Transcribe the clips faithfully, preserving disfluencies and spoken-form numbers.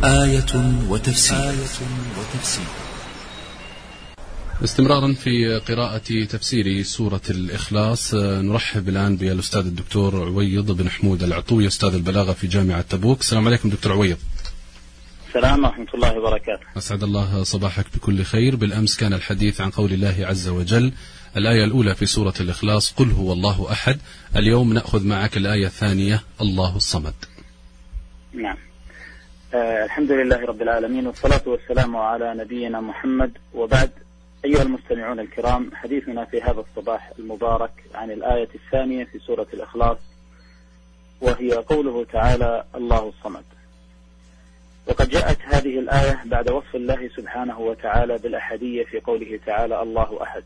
آية وتفسير, آية وتفسير. استمرارا في قراءة تفسير سورة الإخلاص، نرحب الآن بالأستاذ الدكتور عويض بن حمود العطوي، أستاذ البلاغة في جامعة تبوك. السلام عليكم دكتور عويض. السلام ورحمة الله وبركاته. أسعد الله صباحك بكل خير. بالأمس كان الحديث عن قول الله عز وجل الآية الأولى في سورة الإخلاص قل هو الله أحد. اليوم نأخذ معك الآية الثانية الله الصمد. نعم. آه الحمد لله رب العالمين، والصلاة والسلام على نبينا محمد، وبعد. أيها المستمعون الكرام، حديثنا في هذا الصباح المبارك عن الآية الثانية في سورة الإخلاص، وهي قوله تعالى الله الصمد. وقد جاءت هذه الآية بعد وصف الله سبحانه وتعالى بالأحدية في قوله تعالى الله أحد.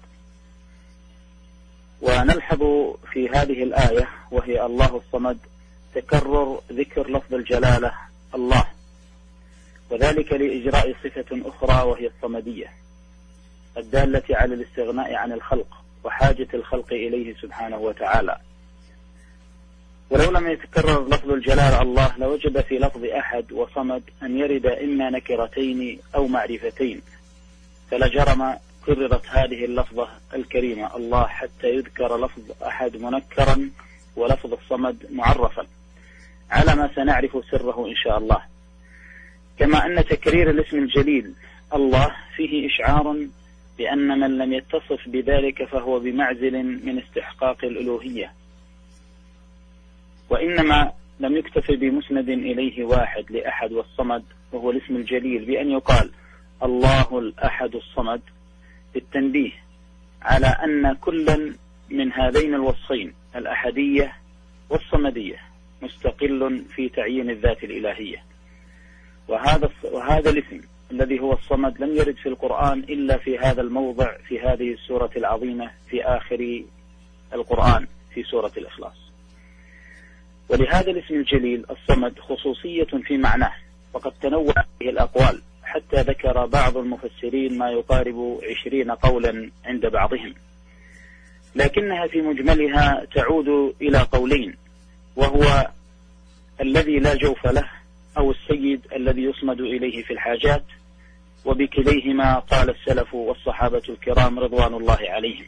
ونلحظ في هذه الآية وهي الله الصمد تكرر ذكر لفظ الجلالة الله، وذلك لإجراء صفة أخرى وهي الصمدية الدالة على الاستغناء عن الخلق وحاجة الخلق إليه سبحانه وتعالى. ولو لم يتكرر لفظ الجلالة الله لوجب في لفظ أحد وصمد أن يرد إما نكرتين أو معرفتين، فلجرم كررت هذه اللفظة الكريمة الله حتى يذكر لفظ أحد منكرا ولفظ الصمد معرفا، على ما سنعرف سره إن شاء الله. كما أن تكرير الاسم الجليل الله فيه إشعار بأن من لم يتصف بذلك فهو بمعزل من استحقاق الألوهية، وإنما لم يكتف بمسند إليه واحد لأحد والصمد وهو الاسم الجليل بأن يقال الله الأحد الصمد، بالتنبيه على أن كلا من هذين الوصفين الأحدية والصمدية مستقل في تعيين الذات الإلهية. وهذا وهذا الاسم الذي هو الصمد لم يرد في القرآن إلا في هذا الموضع في هذه السورة العظيمة في آخر القرآن في سورة الإخلاص. ولهذا الاسم الجليل الصمد خصوصية في معناه، وقد تنوع فيه الأقوال حتى ذكر بعض المفسرين ما يقارب عشرين قولا عند بعضهم، لكنها في مجملها تعود إلى قولين، وهو الذي لا جوف له أو السيد الذي يصمد إليه في الحاجات، وبكليهما قال السلف والصحابة الكرام رضوان الله عليهم.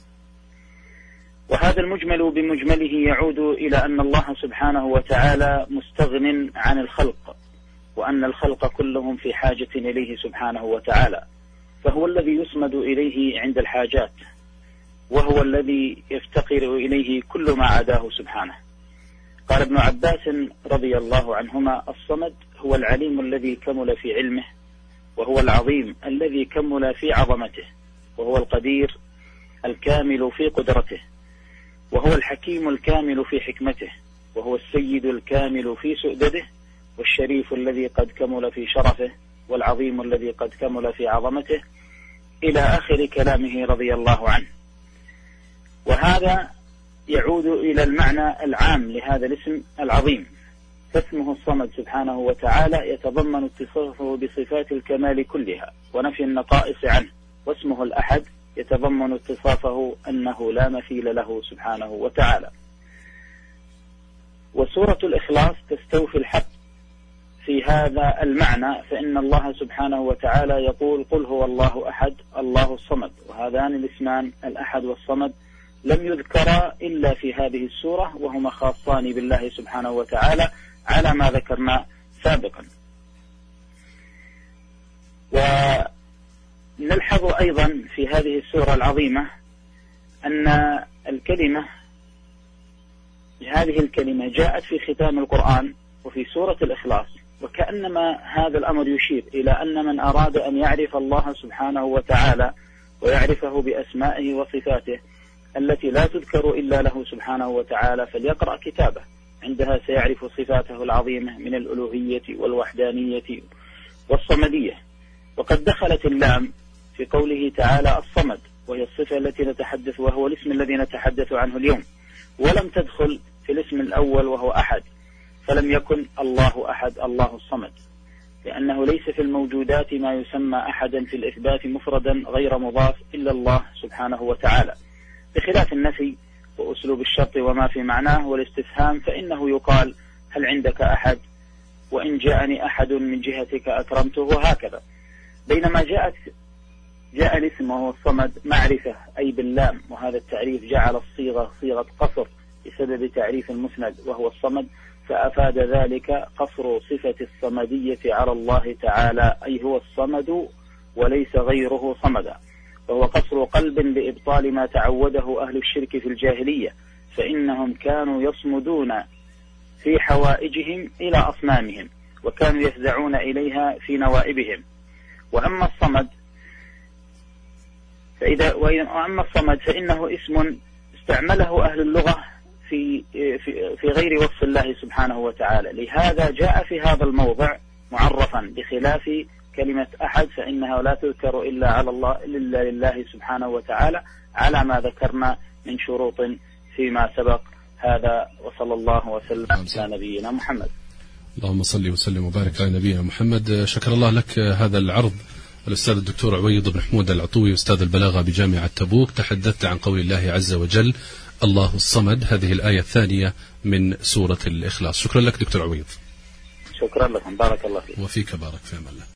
وهذا المجمل بمجمله يعود إلى أن الله سبحانه وتعالى مستغن عن الخلق، وأن الخلق كلهم في حاجة إليه سبحانه وتعالى، فهو الذي يصمد إليه عند الحاجات، وهو الذي يفتقر إليه كل ما عداه سبحانه. قال ابن عباس رضي الله عنهما الصمد هو العليم الذي كمل في علمه، وهو العظيم الذي كمل في عظمته، وهو القدير الكامل في قدرته، وهو الحكيم الكامل في حكمته، وهو السيد الكامل في سؤدده، والشريف الذي قد كمل في شرفه، والعظيم الذي قد كمل في عظمته، إلى آخر كلامه رضي الله عنه. وهذا يعود إلى المعنى العام لهذا الاسم العظيم، فاسمه الصمد سبحانه وتعالى يتضمن اتصافه بصفات الكمال كلها ونفي النقائص عنه، واسمه الأحد يتضمن اتصافه أنه لا مثيل له سبحانه وتعالى. وسورة الإخلاص تستوفي الحق في هذا المعنى، فإن الله سبحانه وتعالى يقول قل هو الله أحد الله الصمد، وهذان الاسمان الأحد والصمد لم يذكرا إلا في هذه السورة، وهما خاصان بالله سبحانه وتعالى على ما ذكرنا سابقا. ونلحظ أيضا في هذه السورة العظيمة أن الكلمة هذه الكلمة جاءت في ختام القرآن وفي سورة الإخلاص، وكأنما هذا الأمر يشير إلى أن من أراد أن يعرف الله سبحانه وتعالى ويعرفه بأسمائه وصفاته التي لا تذكر إلا له سبحانه وتعالى فليقرأ كتابه، عندها سيعرف صفاته العظيمة من الألوهية والوحدانية والصمدية. وقد دخلت اللام في قوله تعالى الصمد، وهي الصفة التي نتحدث وهو الاسم الذي نتحدث عنه اليوم، ولم تدخل في الاسم الأول وهو أحد، فلم يكن الله أحد الله الصمد، لأنه ليس في الموجودات ما يسمى أحدا في الإثبات مفردا غير مضاف إلا الله سبحانه وتعالى، بخلاف النفي وأسلوب الشرط وما في معناه والاستفهام، فإنه يقال هل عندك أحد وإن جاءني أحد من جهتك أكرمته، هكذا. بينما جاءت جاء الاسم وهو الصمد معرفة أي باللام، وهذا التعريف جعل الصيغة صيغة قصر بسبب تعريف المسند وهو الصمد، فأفاد ذلك قصر صفة الصمدية على الله تعالى، أي هو الصمد وليس غيره صمدا. وهو قصر قلب لإبطال ما تعوده أهل الشرك في الجاهلية، فإنهم كانوا يصمدون في حوائجهم إلى أصنامهم، وكانوا يفزعون إليها في نوائبهم. وأما الصمد فإذا وأما الصمد فإنه اسم استعمله أهل اللغة في في في غير وصف الله سبحانه وتعالى، لهذا جاء في هذا الموضع معرفا، بخلاف كلمة أحد فإنها لا تذكر إلا على الله إلا لله سبحانه وتعالى، على ما ذكرنا من شروط فيما سبق. هذا وصلى الله وسلم على نبينا محمد. اللهم صل وسلم وبارك على نبينا محمد. شكر الله لك هذا العرض. الأستاذ الدكتور عويض بن حمود العطوي أستاذ البلاغة بجامعة تبوك، تحدثت عن قول الله عز وجل الله الصمد، هذه الآية الثانية من سورة الإخلاص. شكرا لك دكتور عويض. شكرا لكم، بارك الله فيك. وفيك بارك في أمان الله.